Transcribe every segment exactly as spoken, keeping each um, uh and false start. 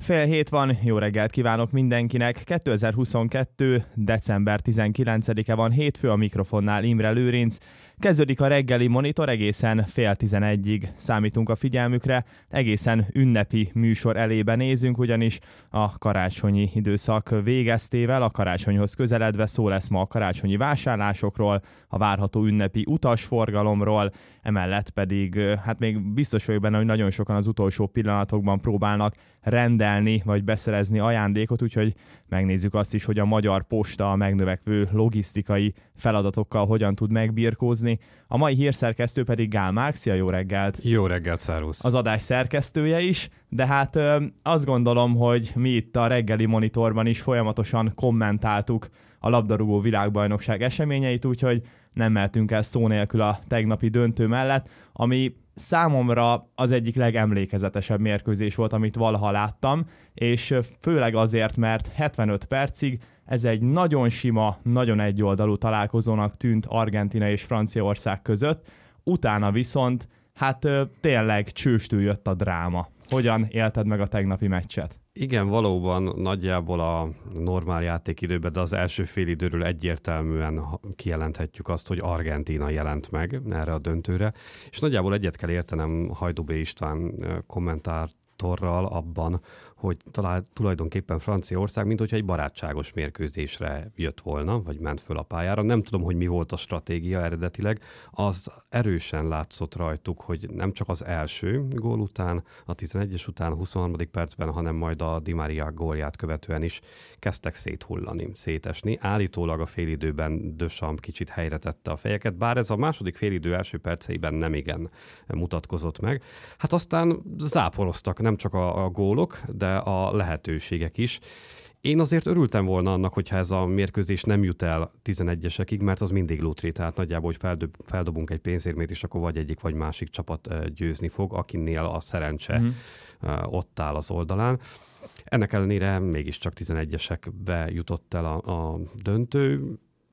Fél hét van, jó reggelt kívánok mindenkinek. kétezer-huszonkettő. december tizenkilencedike van, hétfő, a mikrofonnál Imre Lőrinc. Kezdődik a reggeli monitor, egészen fél tizenegyig számítunk a figyelmükre. Egészen ünnepi műsor elébe nézünk, ugyanis a karácsonyi időszak végeztével, a karácsonyhoz közeledve szó lesz ma a karácsonyi vásárlásokról, a várható ünnepi utasforgalomról, emellett pedig, hát még biztos vagyok benne, hogy nagyon sokan az utolsó pillanatokban próbálnak rendelni vagy beszerezni ajándékot, úgyhogy megnézzük azt is, hogy a Magyar Posta a megnövekvő logisztikai feladatokkal hogyan tud megbirkózni. A mai hírszerkesztő pedig Gál Márk. Szia, jó reggelt! Jó reggelt, szervusz! Az adás szerkesztője is, de hát ö, azt gondolom, hogy mi itt a reggeli monitorban is folyamatosan kommentáltuk a labdarúgó világbajnokság eseményeit, úgyhogy nem mehetünk el szó nélkül a tegnapi döntő mellett, ami számomra az egyik legemlékezetesebb mérkőzés volt, amit valaha láttam, és főleg azért, mert hetvenöt percig ez egy nagyon sima, nagyon egyoldalú találkozónak tűnt Argentína és Franciaország között, utána viszont hát tényleg csőstül jött a dráma. Hogyan élted meg a tegnapi meccset? Igen, valóban nagyjából a normál játékidőben, de az első fél időről egyértelműen kijelenthetjük azt, hogy Argentína jelent meg erre a döntőre, és nagyjából egyet kell értenem Hajdú B. István kommentátorral abban, hogy talán tulajdonképpen Franciaország, mint hogyha egy barátságos mérkőzésre jött volna, vagy ment föl a pályára. Nem tudom, hogy mi volt a stratégia eredetileg. Az erősen látszott rajtuk, hogy nem csak az első gól után, a tizenegyes után, a huszonharmadik percben, hanem majd a Di Maria gólját követően is kezdtek széthullani, szétesni. Állítólag a félidőben Deschamps kicsit helyre tette a fejeket, bár ez a második félidő első perceiben nem igen mutatkozott meg. Hát aztán záporoztak nem csak a, a gólok, de a lehetőségek is. Én azért örültem volna annak, hogyha ez a mérkőzés nem jut el tizenegyesekig, mert az mindig lótré, tehát nagyjából, hogy feldob, feldobunk egy pénzérmét, és akkor vagy egyik, vagy másik csapat győzni fog, akinél a szerencse mm. ott áll az oldalán. Ennek ellenére mégiscsak tizenegyesekbe jutott el a, a döntő.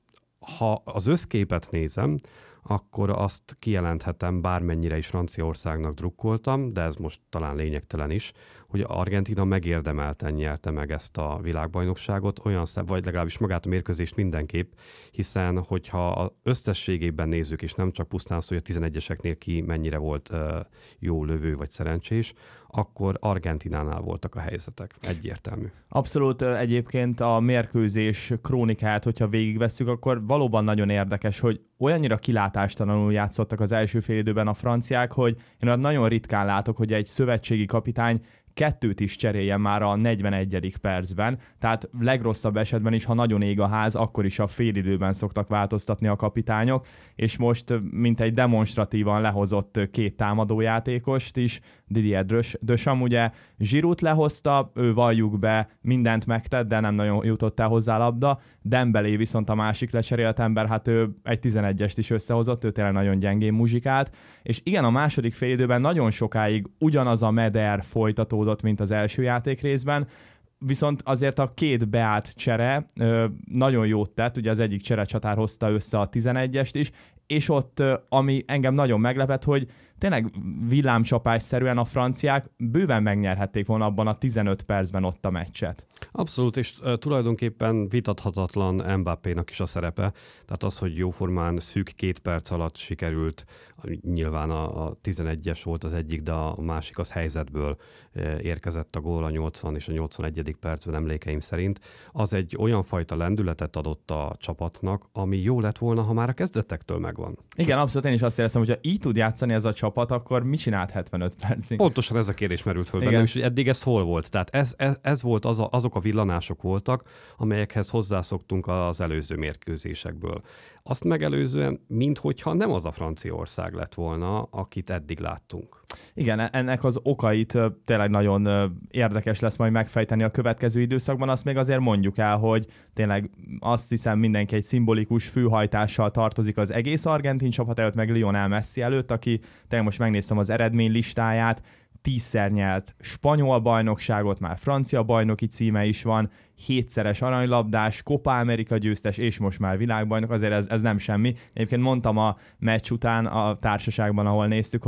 Ha az összképet nézem, akkor azt kijelenthetem, bármennyire is Franciaországnak drukkoltam, de ez most talán lényegtelen is, hogy Argentína megérdemelten nyerte meg ezt a világbajnokságot, olyan szem, vagy legalábbis magát a mérkőzést mindenképp, hiszen hogyha összességében nézzük, és nem csak pusztán szó, hogy a tizenegyeseknél ki mennyire volt uh, jó lövő vagy szerencsés, akkor Argentínánál voltak a helyzetek. Egyértelmű. Abszolút. Egyébként a mérkőzés krónikát, hogyha végigvesszük, akkor valóban nagyon érdekes, hogy olyannyira kilátástalanul játszottak az első félidőben a franciák, hogy én olyan nagyon ritkán látok, hogy egy szövetségi kapitány kettőt is cseréljen már a negyvenegyedik percben, tehát legrosszabb esetben is, ha nagyon ég a ház, akkor is a félidőben szoktak változtatni a kapitányok, és most mint egy demonstratívan lehozott két támadójátékost is, Didier Deschamps ugye Giroud lehozta, ő valljuk be, mindent megtett, de nem nagyon jutott el hozzá labda, Dembélé viszont a másik lecserélt ember, hát ő egy tizenegyest is összehozott, ő tényleg nagyon gyengén muzsikált, és igen, a második félidőben nagyon sokáig ugyanaz a meder folytatódott, mint az első játék részben, viszont azért a két beállt csere ö, nagyon jót tett, ugye az egyik cserecsatár hozta össze a tizenegyest is, és ott, ö, ami engem nagyon meglepett, hogy tényleg villámcsapásszerűen a franciák bőven megnyerhették volna abban a tizenöt percben ott a meccset. Abszolút, és uh, tulajdonképpen vitathatatlan Mbappénak is a szerepe. Tehát az, hogy jóformán szűk két perc alatt sikerült, nyilván a, a tizenegyes volt az egyik, de a másik az helyzetből uh, érkezett a gól a nyolcvan és a nyolcvanegyedik percben emlékeim szerint. Az egy olyan fajta lendületet adott a csapatnak, ami jó lett volna, ha már a kezdetektől megvan. Igen, abszolút, én is azt éreztem, hogyha így tud játszani ez a csapat, akkor mit csinált hetvenöt percig? Pontosan ez a kérdés merült föl bennem, és hogy eddig ez hol volt. Tehát ez, ez, ez volt az a, azok a villanások voltak, amelyekhez hozzászoktunk az előző mérkőzésekből. Azt megelőzően, minthogyha nem az a Franciaország lett volna, akit eddig láttunk. Igen, ennek az okait tényleg nagyon érdekes lesz majd megfejteni a következő időszakban. Azt még azért mondjuk el, hogy tényleg azt hiszem mindenki egy szimbolikus főhajtással tartozik az egész argentin csapat előtt, meg Lionel Messi előtt, aki tényleg most megnéztem az eredmény listáját, tízszer nyert spanyol bajnokságot, már francia bajnoki címe is van, hétszeres aranylabdás, Copa America győztes, és most már világbajnok, azért ez, ez nem semmi. Egyébként mondtam a meccs után a társaságban, ahol néztük, hogy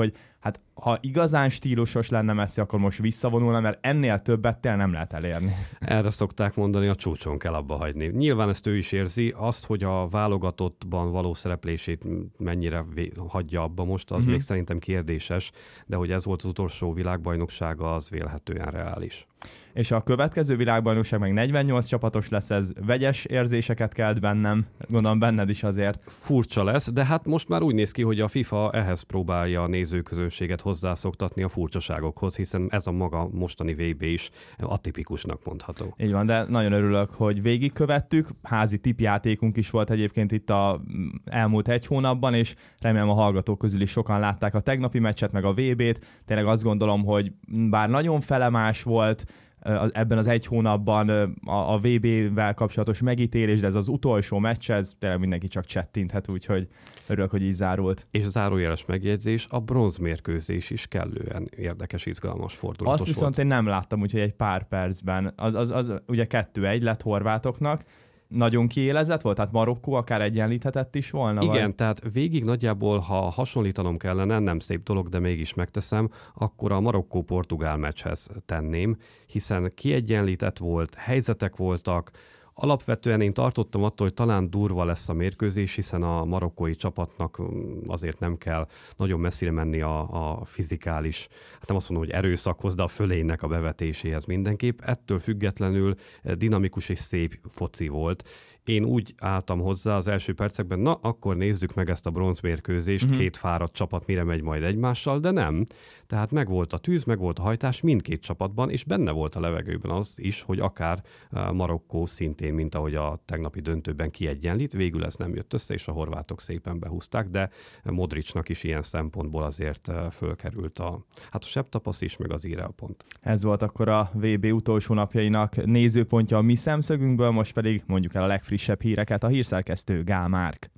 hát ha igazán stílusos lenne Messi, akkor most visszavonulna, mert ennél többet tényleg nem lehet elérni. Erre szokták mondani, a csúcson kell abba hagyni. Nyilván ezt ő is érzi, azt, hogy a válogatottban való szereplését mennyire vé- hagyja abba most, az uh-huh. még szerintem kérdéses, de hogy ez volt az utolsó világbajnoksága, az vélhetően reális. És a következő világbajnokság meg negyvennyolc csapatos lesz, ez vegyes érzéseket kelt bennem, gondolom benned is azért. Furcsa lesz, de hát most már úgy néz ki, hogy a FIFA ehhez próbálja a nézőközönséget hozzászoktatni a furcsaságokhoz, hiszen ez a maga mostani vé bé is atipikusnak mondható. Így van, de nagyon örülök, hogy végigkövettük. Házi tippjátékunk is volt egyébként itt a elmúlt egy hónapban, és remélem a hallgatók közül is sokan látták a tegnapi meccset, meg a vé bét. Tényleg azt gondolom, hogy bár nagyon felemás volt ebben az egy hónapban a, a vé bével kapcsolatos megítélés, de ez az utolsó meccs, ez tényleg mindenki csak csettinthet, úgyhogy örülök, hogy így zárult. És zárójeles megjegyzés, a bronzmérkőzés is kellően érdekes, izgalmas, fordulatos Azt viszont volt. Én nem láttam, úgyhogy egy pár percben. Az, az, az ugye kettő egy lett horvátoknak, nagyon kiélezett volt, tehát Marokkó akár egyenlíthetett is volna? Igen, vagy? tehát végig nagyjából, ha hasonlítanom kellene, nem szép dolog, de mégis megteszem, akkor a Marokkó-Portugál meccshez tenném, hiszen kiegyenlített volt, helyzetek voltak. Alapvetően én tartottam attól, hogy talán durva lesz a mérkőzés, hiszen a marokkói csapatnak azért nem kell nagyon messzire menni a, a fizikális, hát nem azt mondom, hogy erőszakhoz, de a fölénynek a bevetéséhez mindenképp. Ettől függetlenül dinamikus és szép foci volt. Én úgy álltam hozzá az első percekben, na, akkor nézzük meg ezt a bronzmérkőzést, uh-huh. két fáradt csapat mire megy majd egymással, de nem. Tehát megvolt a tűz, megvolt a hajtás mindkét csapatban, és benne volt a levegőben az is, hogy akár Marokkó szintén, mint ahogy a tegnapi döntőben kiegyenlít, végül ez nem jött össze, és a horvátok szépen behúzták, de Modricnak is ilyen szempontból azért fölkerült a, hát a sebtapasz is, meg az írel pont. Ez volt akkor a vé bé utolsó napjainak nézőpontja a mi szemszögünkből, most pedig mondjuk el a legfrissebb híreket a hírszerkesztő Gál Márk.